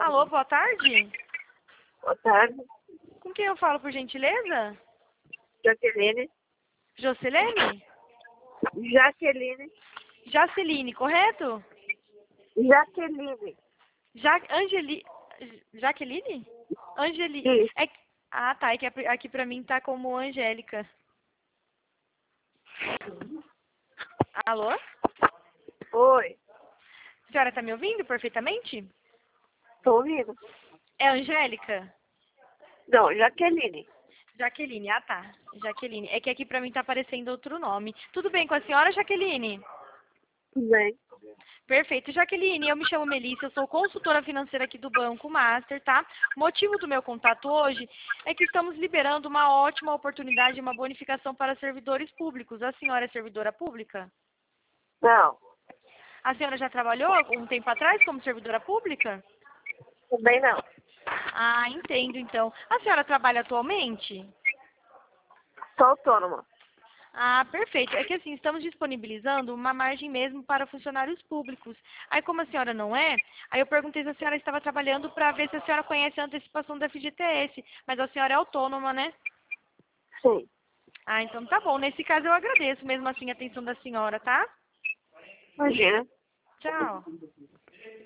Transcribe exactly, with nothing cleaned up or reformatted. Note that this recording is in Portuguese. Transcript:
Alô, boa tarde. Boa tarde. Com quem eu falo, por gentileza? Jaqueline. Jocilene? Jaqueline. Jaceline, correto? Jaqueline. Ja Angeli... Jaqueline? Angeli... Isso. É... Ah, tá. É que aqui pra mim tá como Angélica. Alô? Oi. A senhora tá me ouvindo perfeitamente? Tô ouvindo. É Angélica? Não, Jaqueline. Jaqueline, ah tá. Jaqueline. É que aqui pra mim tá aparecendo outro nome. Tudo bem com a senhora, Jaqueline? Tudo bem. Perfeito. Jaqueline, eu me chamo Melissa, eu sou consultora financeira aqui do Banco Master, tá? O motivo do meu contato hoje é que estamos liberando uma ótima oportunidade, uma bonificação para servidores públicos. A senhora é servidora pública? Não, A senhora já trabalhou um tempo atrás como servidora pública? também não. Ah, entendo então. A senhora trabalha atualmente? Sou autônoma. Ah, perfeito. É que assim, estamos disponibilizando uma margem mesmo para funcionários públicos. Aí como a senhora não é, aí eu perguntei se a senhora estava trabalhando para ver se a senhora conhece a antecipação do F G T S, mas a senhora é autônoma, né? Sim. Ah, então tá bom. Nesse caso eu agradeço mesmo assim a atenção da senhora, tá? Imagina. Tchau.